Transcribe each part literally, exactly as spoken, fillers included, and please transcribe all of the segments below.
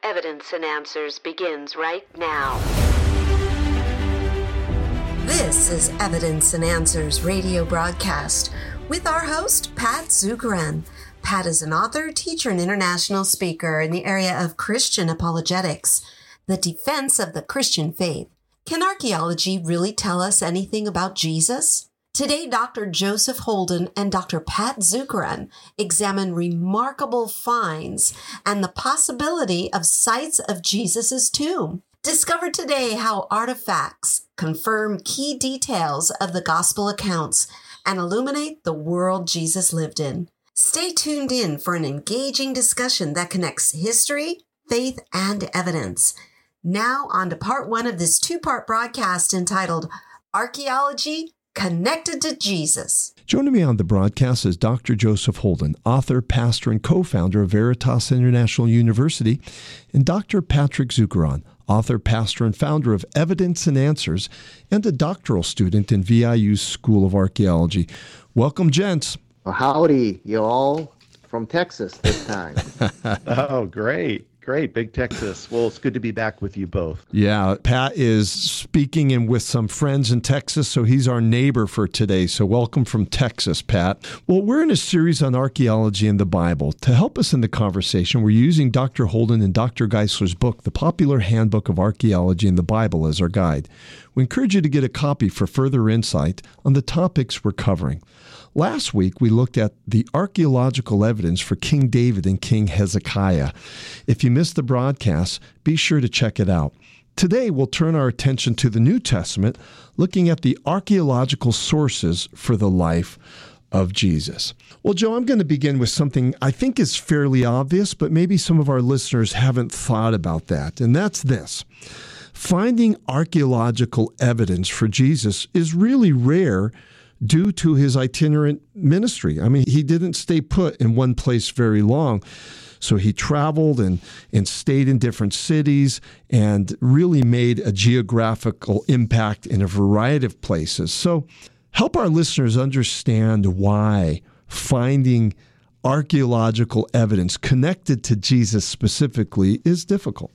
Evidence and Answers begins right now. This is Evidence and Answers radio broadcast with our host, Pat Zukeran. Pat is an author, teacher, and international speaker in the area of Christian apologetics, the defense of the Christian faith. Can archaeology really tell us anything about Jesus? Today, Doctor Joseph Holden and Doctor Pat Zukeran examine remarkable finds and the possibility of sites of Jesus' tomb. Discover today how artifacts confirm key details of the gospel accounts and illuminate the world Jesus lived in. Stay tuned in for an engaging discussion that connects history, faith, and evidence. Now on to part one of this two-part broadcast entitled Archaeology Connected to Jesus. Joining me on the broadcast is Doctor Joseph Holden, author, pastor, and co-founder of Veritas International University, and Doctor Patrick Zukeran, author, pastor, and founder of Evidence and Answers, and a doctoral student in V I U's School of Archaeology. Welcome, gents. Well, howdy, you all from Texas this time. Oh, great. Great. Big Texas. Well, it's good to be back with you both. Yeah, Pat is speaking in with some friends in Texas, so he's our neighbor for today. So welcome from Texas, Pat. Well, we're in a series on archaeology and the Bible. To help us in the conversation, we're using Doctor Holden and Doctor Geisler's book, The Popular Handbook of Archaeology and the Bible, as our guide. We encourage you to get a copy for further insight on the topics we're covering. Last week, we looked at the archaeological evidence for King David and King Hezekiah. If you missed the broadcast, be sure to check it out. Today, we'll turn our attention to the New Testament, looking at the archaeological sources for the life of Jesus. Well, Joe, I'm going to begin with something I think is fairly obvious, but maybe some of our listeners haven't thought about that, and that's this. Finding archaeological evidence for Jesus is really rare due to his itinerant ministry. I mean, he didn't stay put in one place very long. So he traveled and, and stayed in different cities and really made a geographical impact in a variety of places. So help our listeners understand why finding archaeological evidence connected to Jesus specifically is difficult.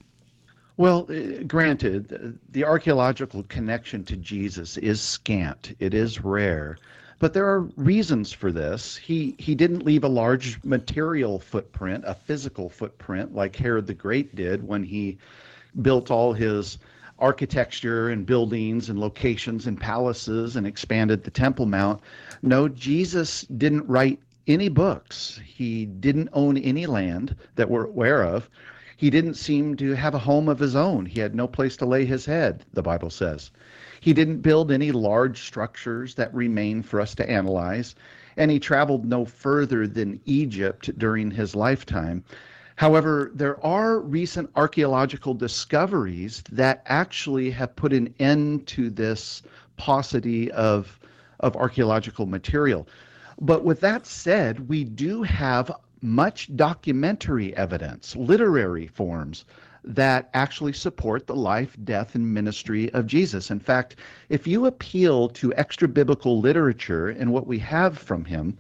Well, granted, the archaeological connection to Jesus is scant. It is rare. But there are reasons for this. He he didn't leave a large material footprint, a physical footprint, like Herod the Great did when he built all his architecture and buildings and locations and palaces and expanded the Temple Mount. No, Jesus didn't write any books. He didn't own any land that we're aware of. He didn't seem to have a home of his own. He had no place to lay his head, the Bible says. He didn't build any large structures that remain for us to analyze, and he traveled no further than Egypt during his lifetime. However, there are recent archaeological discoveries that actually have put an end to this paucity of, of archaeological material. But with that said, we do have much documentary evidence, literary forms, that actually support the life, death, and ministry of Jesus. In fact, if you appeal to extra-biblical literature and what we have from him,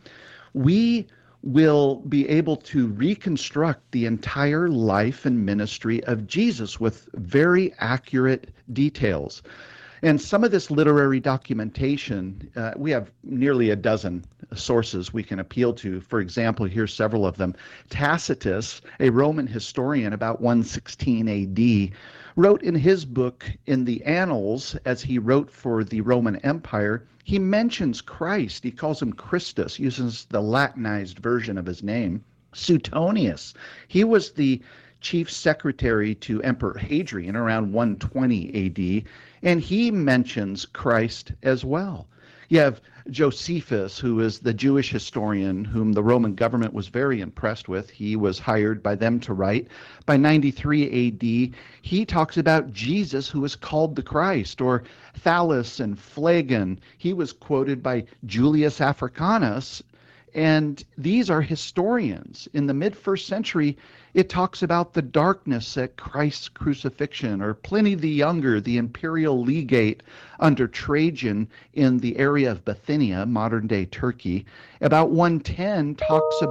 we will be able to reconstruct the entire life and ministry of Jesus with very accurate details. And some of this literary documentation, uh, we have nearly a dozen sources we can appeal to. For example, here's several of them. Tacitus, a Roman historian about one sixteen A D, wrote in his book, in the Annals, as he wrote for the Roman Empire, he mentions Christ. He calls him Christus, uses the Latinized version of his name. Suetonius, he was the chief secretary to Emperor Hadrian around one twenty A D, and he mentions Christ as well. You have Josephus, who is the Jewish historian whom the Roman government was very impressed with. He was hired by them to write. By ninety-three A D, he talks about Jesus, who is called the Christ. Or Thallus and Phlegon, he was quoted by Julius Africanus. And these are historians. In the mid-first century, it talks about the darkness at Christ's crucifixion, or Pliny the Younger, the imperial legate under Trajan in the area of Bithynia, modern-day Turkey. About one ten talks about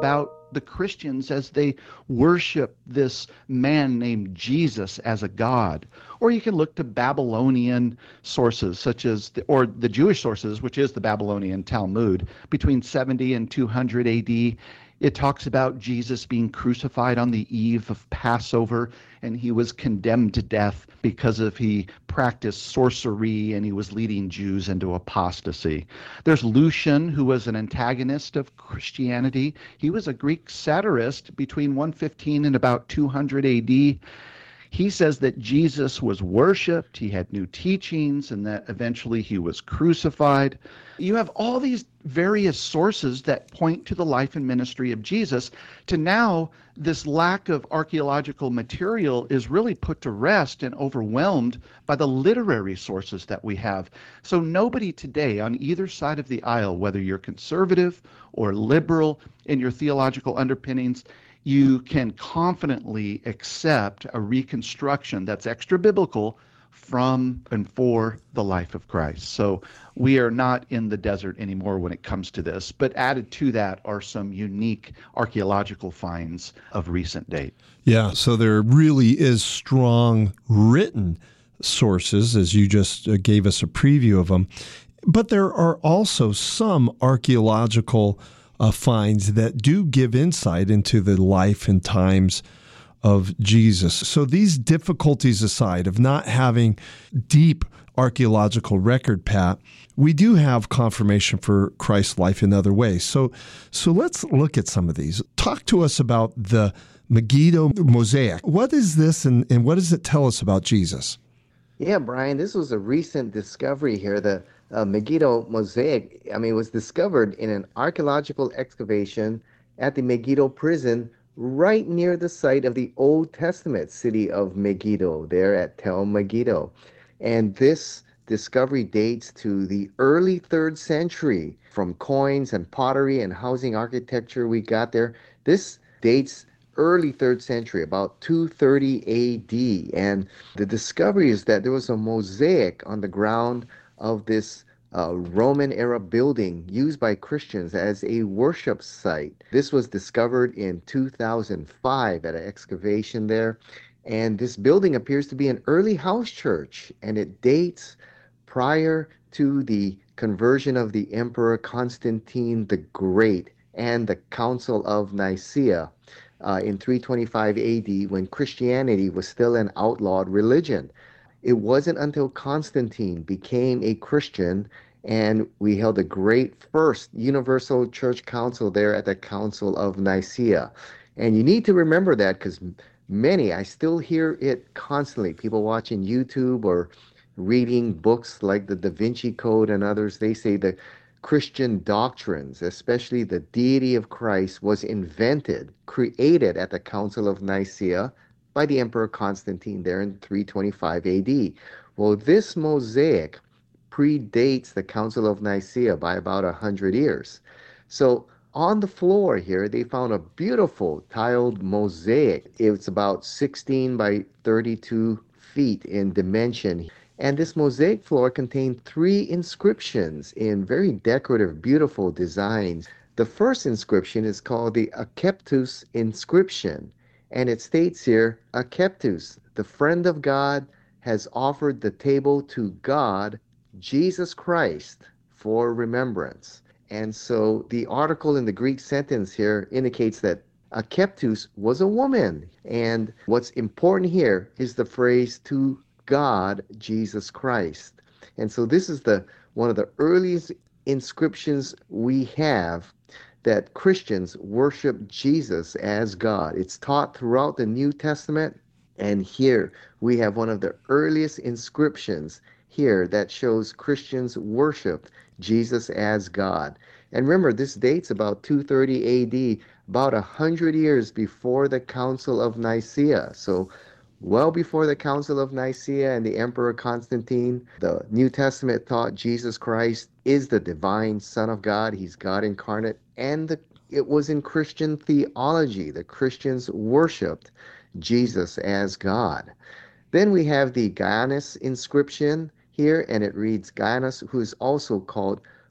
the Christians as they worship this man named Jesus as a god. Or you can look to Babylonian sources, such as, the, or the Jewish sources, which is the Babylonian Talmud, between seventy and two hundred A D. It talks about Jesus being crucified on the eve of Passover, and he was condemned to death because of he practiced sorcery and he was leading Jews into apostasy. There's Lucian, who was an antagonist of Christianity. He was a Greek satirist between one fifteen and about two hundred A D. He says that Jesus was worshipped, he had new teachings, and that eventually he was crucified. You have all these various sources that point to the life and ministry of Jesus. To now, this lack of archaeological material is really put to rest and overwhelmed by the literary sources that we have. So nobody today on either side of the aisle, whether you're conservative or liberal in your theological underpinnings, you can confidently accept a reconstruction that's extra biblical from and for the life of Christ. So we are not in the desert anymore when it comes to this, but added to that are some unique archaeological finds of recent date. Yeah, so there really is strong written sources, as you just uh, gave us a preview of them, but there are also some archaeological Uh, finds that do give insight into the life and times of Jesus. So these difficulties aside of not having deep archaeological record, Pat, we do have confirmation for Christ's life in other ways. So, so let's look at some of these. Talk to us about the Megiddo mosaic. What is this, and, and what does it tell us about Jesus? Yeah, Brian, this was a recent discovery here. The uh, Megiddo mosaic, I mean, was discovered in an archaeological excavation at the Megiddo prison right near the site of the Old Testament city of Megiddo, there at Tel Megiddo. And this discovery dates to the early third century. From coins and pottery and housing architecture we got there. This dates early third century, about two thirty A D. And the discovery is that there was a mosaic on the ground of this uh, Roman era building used by Christians as a worship site. This was discovered in two thousand five at an excavation there. And this building appears to be an early house church, and it dates prior to the conversion of the Emperor Constantine the Great and the Council of Nicaea. Uh, in three twenty-five A D, when Christianity was still an outlawed religion. It wasn't until Constantine became a Christian and we held a great first Universal Church Council there at the Council of Nicaea. And you need to remember that because many, I still hear it constantly. People watching YouTube or reading books like the Da Vinci Code and others, they say the Christian doctrines, especially the deity of Christ, was invented, created at the Council of Nicaea by the Emperor Constantine there in three twenty-five A D. Well, this mosaic predates the Council of Nicaea by about one hundred years. So on the floor here, they found a beautiful tiled mosaic. It's about sixteen by thirty-two feet in dimension. And this mosaic floor contained three inscriptions in very decorative, beautiful designs. The first inscription is called the Akeptus inscription. And it states here, Akeptus, the friend of God, has offered the table to God, Jesus Christ, for remembrance. And so the article in the Greek sentence here indicates that Akeptus was a woman. And what's important here is the phrase to God, Jesus Christ. And so this is the one of the earliest inscriptions we have that Christians worship Jesus as God. It's taught throughout the New Testament, and here we have one of the earliest inscriptions here that shows Christians worship Jesus as God. And remember, this dates about two thirty A D, about one hundred years before the Council of Nicaea. So well before the Council of Nicaea and the Emperor Constantine, the New Testament taught Jesus Christ is the divine Son of God. He's God incarnate. And the, it was in Christian theology. The Christians worshipped Jesus as God. Then we have the Gaianos inscription here, and it reads, Gaianos, who is also called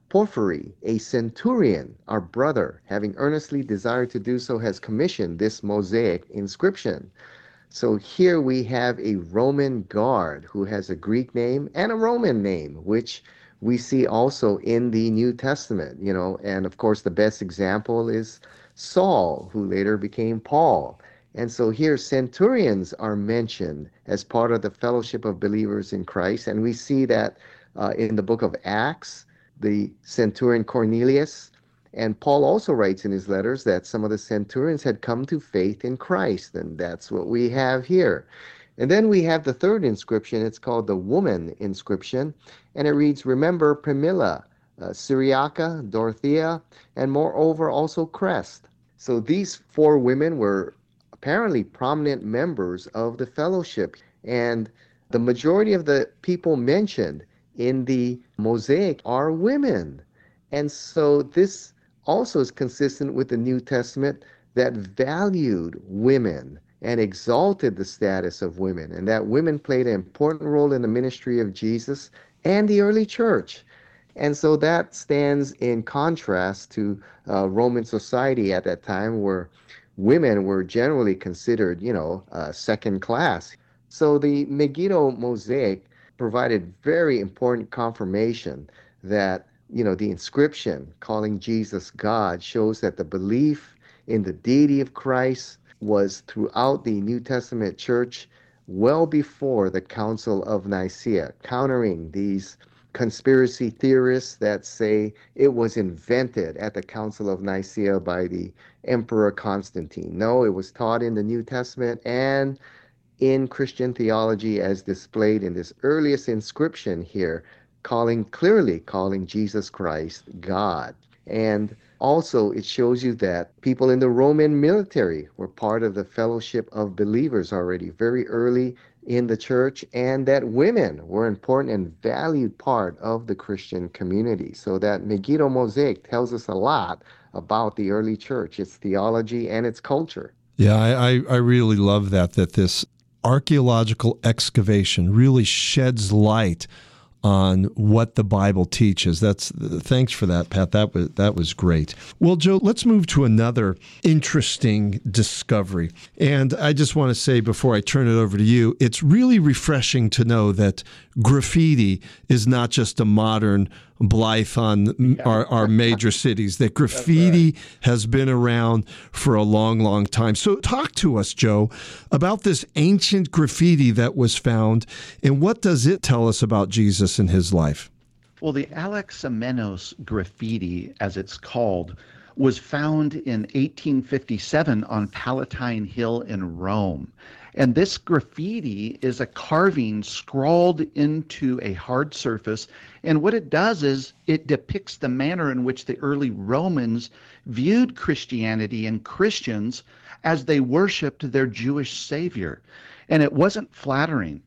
Porphyry, a centurion, our brother, having earnestly desired to do so, has commissioned this Mosaic inscription. So here we have a Roman guard who has a Greek name and a Roman name, which we see also in the New Testament, you know, and of course the best example is Saul, who later became Paul. And so here centurions are mentioned as part of the fellowship of believers in Christ. And we see that uh, in the book of Acts, the centurion Cornelius. And Paul also writes in his letters that some of the centurions had come to faith in Christ, and that's what we have here. And then we have the third inscription. It's called the woman inscription, and it reads, "Remember Primilla, uh, Syriaca, Dorothea, and moreover also Crest." So these four women were apparently prominent members of the fellowship, and the majority of the people mentioned in the Mosaic are women. And so this also is consistent with the New Testament that valued women and exalted the status of women, and that women played an important role in the ministry of Jesus and the early church. And so that stands in contrast to uh, Roman society at that time, where women were generally considered, you know, uh, second class. So the Megiddo Mosaic provided very important confirmation that, you know, the inscription calling Jesus God shows that the belief in the deity of Christ was throughout the New Testament church well before the Council of Nicaea, countering these conspiracy theorists that say it was invented at the Council of Nicaea by the Emperor Constantine. No, it was taught in the New Testament and in Christian theology as displayed in this earliest inscription here, calling clearly calling Jesus Christ God. And also it shows you that people in the Roman military were part of the fellowship of believers already very early in the church, and that women were an important and valued part of the Christian community. So that Megiddo Mosaic tells us a lot about the early church, its theology and its culture. Yeah, I, I really love that, that this archaeological excavation really sheds light on what the Bible teaches. That's thanks for that, Pat. That was that was great. Well, Joe, let's move to another interesting discovery. And I just want to say before I turn it over to you, it's really refreshing to know that graffiti is not just a modern blight on yeah. our, our major cities, that graffiti right. has been around for a long, long time. So talk to us, Joe, about this ancient graffiti that was found, and what does it tell us about Jesus and his life? Well, the Alexamenos graffiti, as it's called, was found in eighteen fifty-seven on Palatine Hill in Rome. And this graffiti is a carving scrawled into a hard surface. And what it does is it depicts the manner in which the early Romans viewed Christianity and Christians as they worshiped their Jewish Savior. And it wasn't flattering.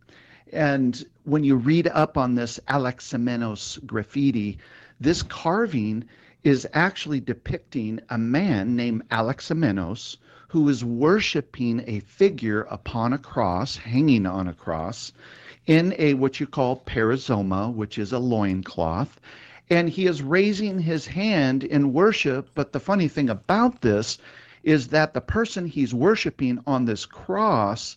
And when you read up on this Alexamenos graffiti, this carving is actually depicting a man named Alexamenos who is worshiping a figure upon a cross, hanging on a cross, in a what you call perizoma, which is a loincloth. And he is raising his hand in worship. But the funny thing about this is that the person he's worshiping on this cross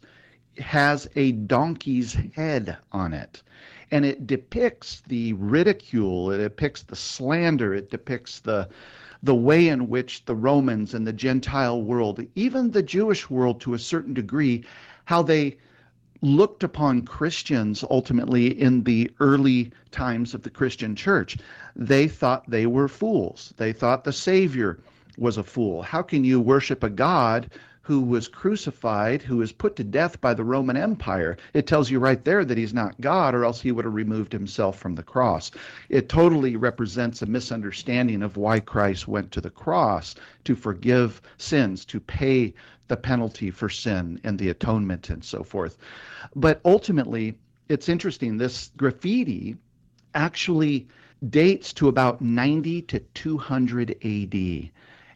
has a donkey's head on it. And it depicts the ridicule, it depicts the slander, it depicts the the way in which the Romans and the Gentile world, even the Jewish world to a certain degree, how they looked upon Christians ultimately in the early times of the Christian church. They thought they were fools. They thought the Savior was a fool. How can you worship a God who was crucified, who was put to death by the Roman Empire? It tells you right there that he's not God, or else he would have removed himself from the cross. It totally represents a misunderstanding of why Christ went to the cross, to forgive sins, to pay the penalty for sin and the atonement and so forth. But ultimately, it's interesting, this graffiti actually dates to about ninety to two hundred A D.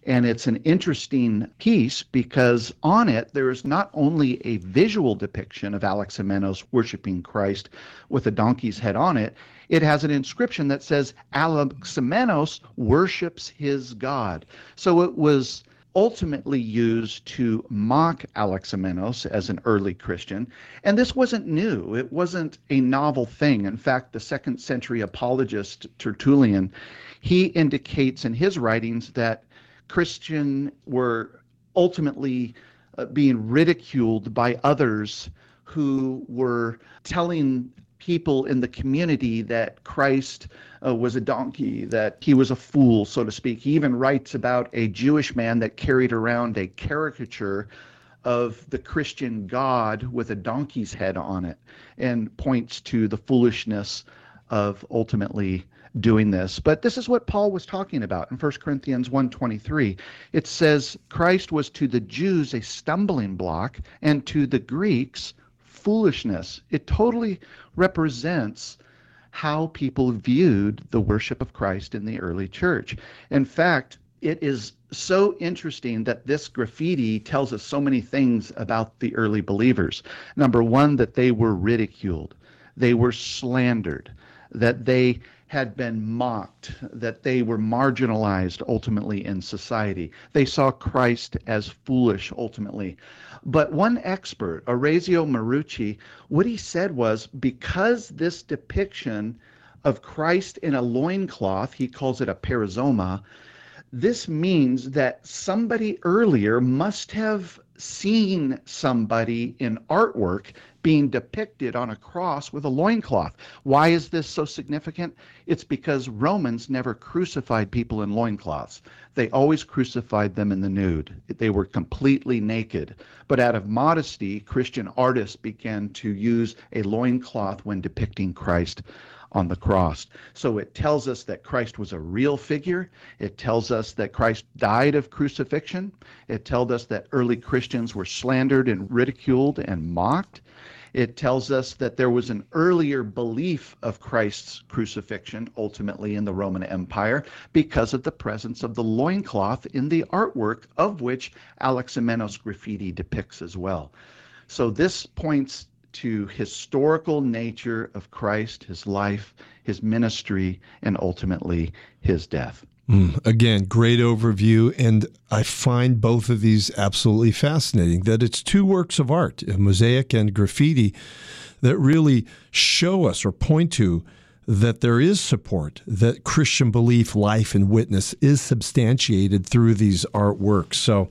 And it's an interesting piece because on it, there is not only a visual depiction of Alexamenos worshiping Christ with a donkey's head on it, it has an inscription that says Alexamenos worships his God. So it was ultimately used to mock Alexamenos as an early Christian. And this wasn't new. It wasn't a novel thing. In fact, the second century apologist Tertullian, he indicates in his writings that Christians were ultimately uh, being ridiculed by others who were telling people in the community that Christ uh, was a donkey, that he was a fool, so to speak. He even writes about a Jewish man that carried around a caricature of the Christian God with a donkey's head on it, and points to the foolishness of ultimately doing this. But this is what Paul was talking about in First Corinthians one twenty-three. It says, Christ was to the Jews a stumbling block, and to the Greeks foolishness. It totally represents how people viewed the worship of Christ in the early church. In fact, it is so interesting that this graffiti tells us so many things about the early believers. Number one, that they were ridiculed, they were slandered, that they had been mocked, that they were marginalized ultimately in society. They saw Christ as foolish ultimately. But one expert, Orazio Marucci, what he said was, because this depiction of Christ in a loincloth, he calls it a perizoma, this means that somebody earlier must have seen somebody in artwork being depicted on a cross with a loincloth. Why is this so significant? It's because Romans never crucified people in loincloths. They always crucified them in the nude. They were completely naked. But out of modesty, Christian artists began to use a loincloth when depicting Christ on the cross. So it tells us that Christ was a real figure. It tells us that Christ died of crucifixion. It tells us that early Christians were slandered and ridiculed and mocked. It tells us that there was an earlier belief of Christ's crucifixion, ultimately in the Roman Empire, because of the presence of the loincloth in the artwork, of which Alexamenos graffiti depicts as well. So this points to historical nature of Christ, his life, his ministry, and ultimately his death. Mm, again, great overview, and I find both of these absolutely fascinating, that it's two works of art, mosaic and graffiti, that really show us or point to that there is support, that Christian belief, life, and witness is substantiated through these artworks. So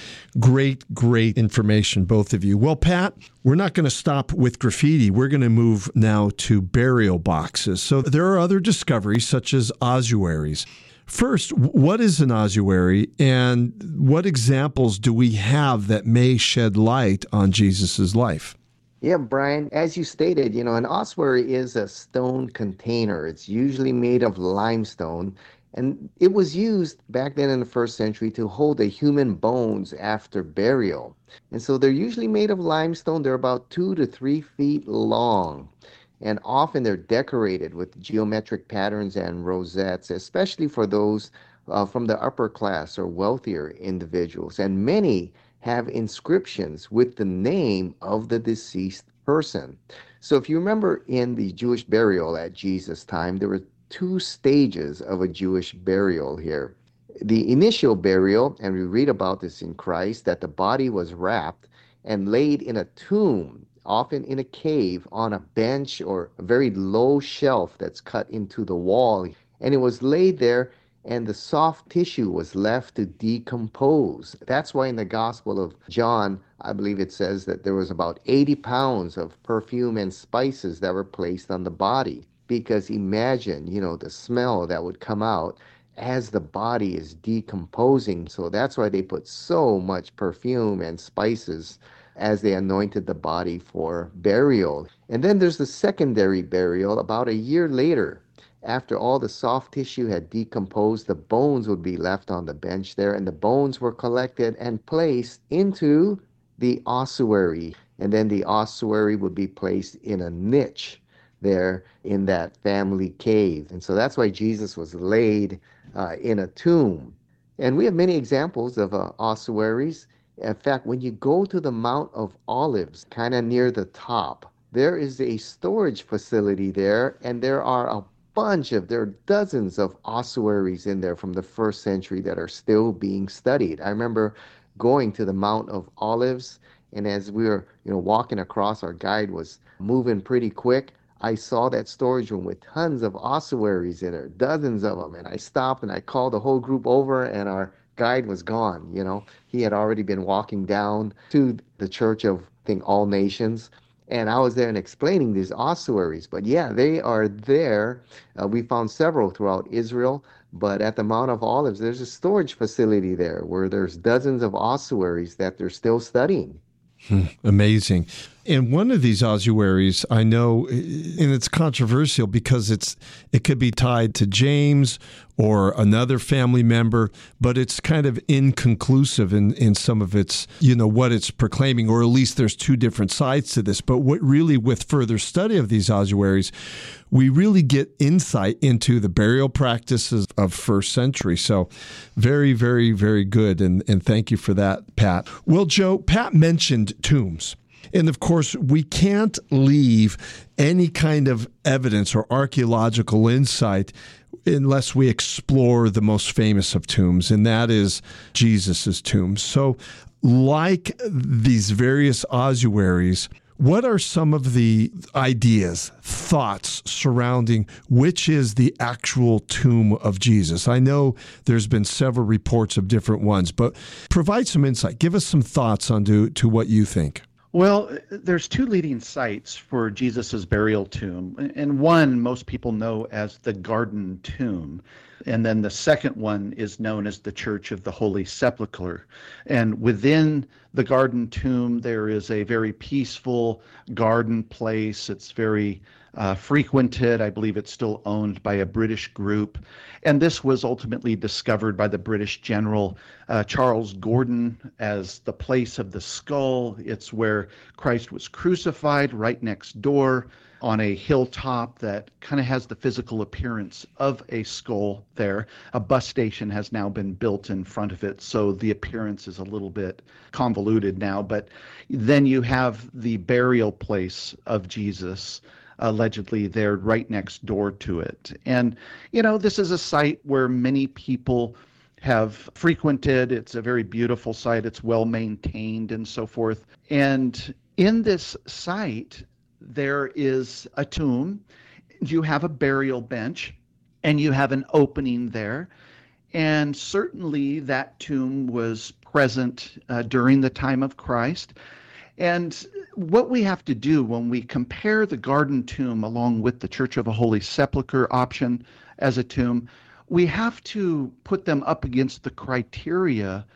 great, great information, both of you. Well, Pat, we're not going to stop with graffiti. We're going to move now to burial boxes. So there are other discoveries, such as ossuaries. First, what is an ossuary, and what examples do we have that may shed light on Jesus's life? Yeah, Brian, as you stated, you know, an ossuary is a stone container. It's usually made of limestone, and it was used back then in the first century to hold the human bones after burial. And so they're usually made of limestone. They're about two to three feet long. And often they're decorated with geometric patterns and rosettes, especially for those uh, from the upper class or wealthier individuals. And many have inscriptions with the name of the deceased person. So if you remember in the Jewish burial at Jesus' time, there were two stages of a Jewish burial here. The initial burial, and we read about this in Christ, that the body was wrapped and laid in a tomb, often in a cave, on a bench or a very low shelf that's cut into the wall. And it was laid there, and the soft tissue was left to decompose. That's why in the Gospel of John, I believe it says that there was about eighty pounds of perfume and spices that were placed on the body. Because imagine, you know, the smell that would come out as the body is decomposing. So that's why they put so much perfume and spices as they anointed the body for burial. And then there's the secondary burial. About a year later, after all the soft tissue had decomposed, the bones would be left on the bench there, and the bones were collected and placed into the ossuary. And then the ossuary would be placed in a niche there in that family cave. And so that's why Jesus was laid uh, in a tomb. And we have many examples of uh, ossuaries. In fact, when you go to the Mount of Olives, kind of near the top, there is a storage facility there, and there are a bunch of, there are dozens of ossuaries in there from the first century that are still being studied. I remember going to the Mount of Olives, and as we were, you know, walking across, our guide was moving pretty quick. I saw that storage room with tons of ossuaries in it, dozens of them, and I stopped and I called the whole group over, and our guide was gone. You know, he had already been walking down to the Church of, I think, All Nations. And I was there and explaining these ossuaries. But yeah, they are there. Uh, we found several throughout Israel. But at the Mount of Olives, there's a storage facility there where there's dozens of ossuaries that they're still studying. Hmm, amazing. And one of these ossuaries, I know, and it's controversial because it's it could be tied to James or another family member, but it's kind of inconclusive in, in some of its, you know, what it's proclaiming, or at least there's two different sides to this. But what really, with further study of these ossuaries, we really get insight into the burial practices of first century. So very, very, very good. And, and thank you for that, Pat. Well, Joe, Pat mentioned tombs. And of course, we can't leave any kind of evidence or archaeological insight unless we explore the most famous of tombs, and that is Jesus's tomb. So like these various ossuaries, what are some of the ideas, thoughts surrounding which is the actual tomb of Jesus? I know there's been several reports of different ones, but provide some insight. Give us some thoughts on to, to what you think. Well, there's two leading sites for Jesus's burial tomb, and one most people know as the Garden Tomb, and then the second one is known as the Church of the Holy Sepulchre. And within the Garden Tomb, there is a very peaceful garden place. It's very uh, frequented. I believe it's still owned by a British group. And this was ultimately discovered by the British general uh, Charles Gordon as the place of the skull. It's where Christ was crucified, right next door on a hilltop that kind of has the physical appearance of a skull there. A bus station has now been built in front of it, so the appearance is a little bit convoluted now. But then you have the burial place of Jesus, allegedly there right next door to it. And, you know, this is a site where many people have frequented. It's a very beautiful site. It's well maintained and so forth. And in this site, there is a tomb. You have a burial bench, and you have an opening there. And certainly that tomb was present uh, during the time of Christ. And what we have to do when we compare the Garden Tomb along with the Church of the Holy Sepulchre option as a tomb, we have to put them up against the criteria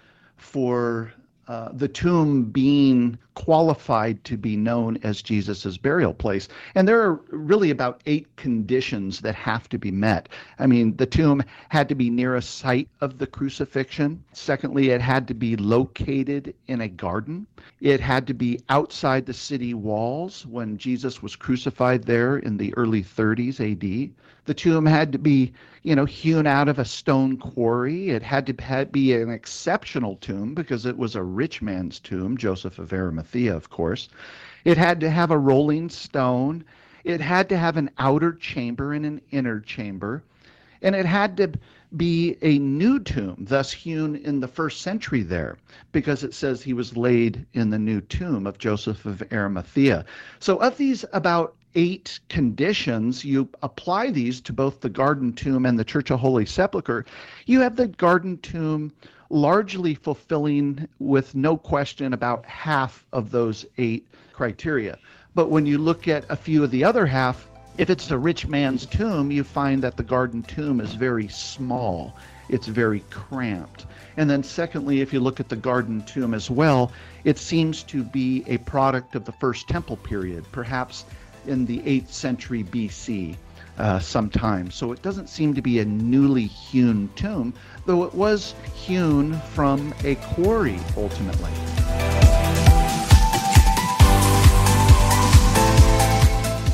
for uh, the tomb being qualified to be known as Jesus's burial place. And there are really about eight conditions that have to be met. I mean, the tomb had to be near a site of the crucifixion. Secondly, it had to be located in a garden. It had to be outside the city walls when Jesus was crucified there in the early thirties A D. The tomb had to be, you know, hewn out of a stone quarry. It had to had, be an exceptional tomb because it was a rich man's tomb, Joseph of Arimathea, of course. It had to have a rolling stone. It had to have an outer chamber and an inner chamber. And it had to be a new tomb, thus hewn in the first century there, because it says he was laid in the new tomb of Joseph of Arimathea. So of these about eight conditions, you apply these to both the Garden Tomb and the Church of Holy Sepulchre, you have the Garden Tomb largely fulfilling, with no question, about half of those eight criteria. But when you look at a few of the other half, if it's a rich man's tomb, you find that the Garden Tomb is very small. It's very cramped. And then secondly, if you look at the Garden Tomb as well, it seems to be a product of the First Temple period, perhaps in the eighth century B C uh, sometime. So it doesn't seem to be a newly hewn tomb, though it was hewn from a quarry ultimately. Once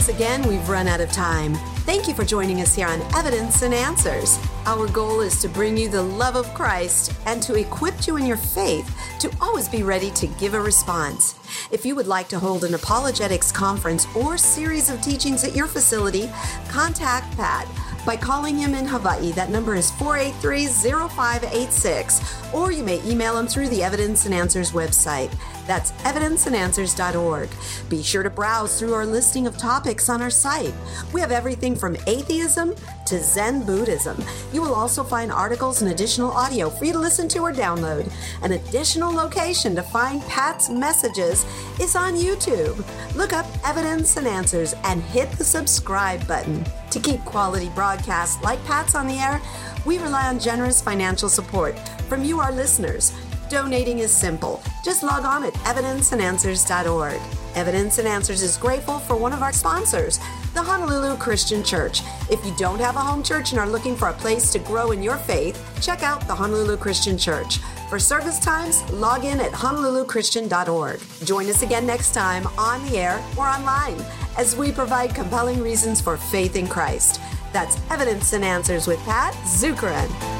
once again, we've run out of time. Thank you for joining us here on Evidence and Answers. Our goal is to bring you the love of Christ and to equip you in your faith to always be ready to give a response. If you would like to hold an apologetics conference or series of teachings at your facility, contact Pat by calling him in Hawaii. That number is four eight three, zero five eight six, or you may email him through the Evidence and Answers website. That's evidence and answers dot org. Be sure to browse through our listing of topics on our site. We have everything from atheism to Zen Buddhism. You will also find articles and additional audio for you to listen to or download. An additional location to find Pat's messages is on YouTube. Look up Evidence and Answers and hit the subscribe button. To keep quality broadcasts like Pat's on the air, we rely on generous financial support from you, our listeners. Donating is simple. Just log on at evidence and answers dot org. Evidence and Answers is grateful for one of our sponsors, the Honolulu Christian Church. If you don't have a home church and are looking for a place to grow in your faith, check out the Honolulu Christian Church. For service times, log in at honolulu christian dot org. Join us again next time on the air or online as we provide compelling reasons for faith in Christ. That's Evidence and Answers with Pat Zukeran.